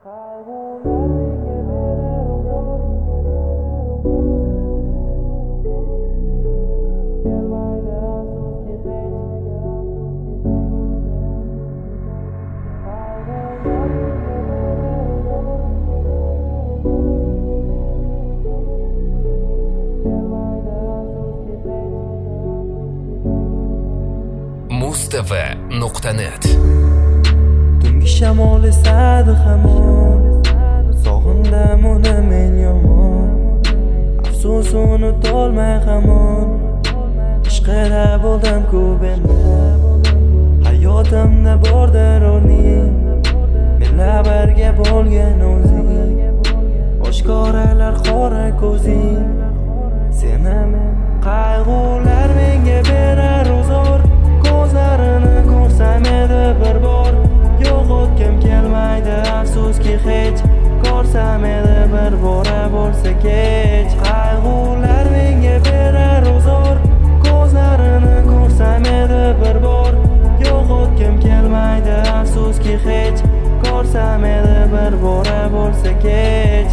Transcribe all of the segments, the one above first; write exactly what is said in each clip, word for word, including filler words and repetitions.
mustv nuqta net. Tungi shamol esadi hamon, sog'indim uni men yomon. Afsus unutolmay hamon, ishqida bo'ldim ko'p endi. Hayotimda bordir o'rning, menla birga bo'lgan o'zing. Oshkoralar qora ko'zing, seni men qayg'ular menga berar uzor. Ko'zlarini ko'rsam edi bir bor, yo'qotgim kelmaydi afsuski hech. Ko'rsam edi bir bora bo'lsa kech. Qayg'ular menga berar uzor, ko'zlarini ko'rsam edi bir bor, yo'qotgim kelmaydi afsuski hech. Ko'rsam edi bir bora bo'lsa kech.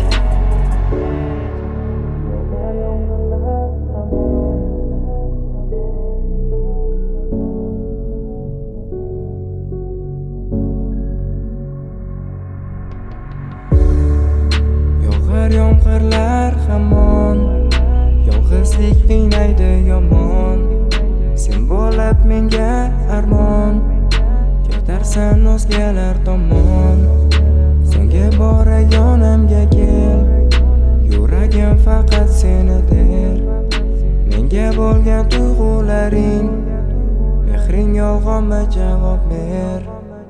Yomg'irlar hamon, yolg'izlik qiynaydi yomon. Sen bo'lib menga armon, ketarsan o'zgalar tomon. Senga bora yonimga kel, yuragim faqat seni der. Menga bo'lgan tuyg'ularing, mehring yolg'onmi javob ber.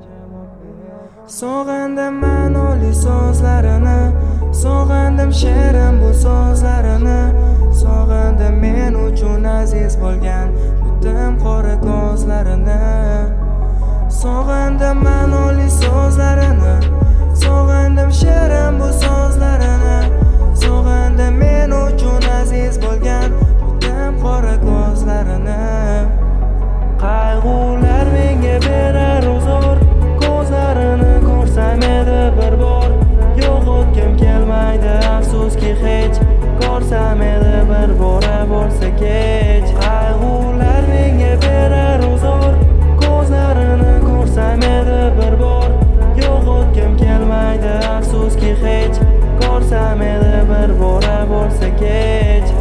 Sog'indim ma'noli so'zlarini, sog'indim she'rim bu so'zlarini. Sog'indim men uchun aziz bo'lgan butun qora ko'zlarini. Sog'indim ma'noli so'zlarini, sog'indim she'rim bu so'zlarini. Sog'indim men uchun aziz bo'lgan butun qora ko'zlarini. Qayg'ular menga berar uzor, ko'zlarini ko'rsam edi bir bor, yo'qotgim kelmaydi afsuski hech. Ko'rsam edi bir bora bo'lsa kech. Qayg'ular menga berar uzor, ko'zlarini ko'rsam edi bir bor, yo'qotgim kelmaydi afsuski hech. Ko'rsam edi bir bora bo'lsa kech.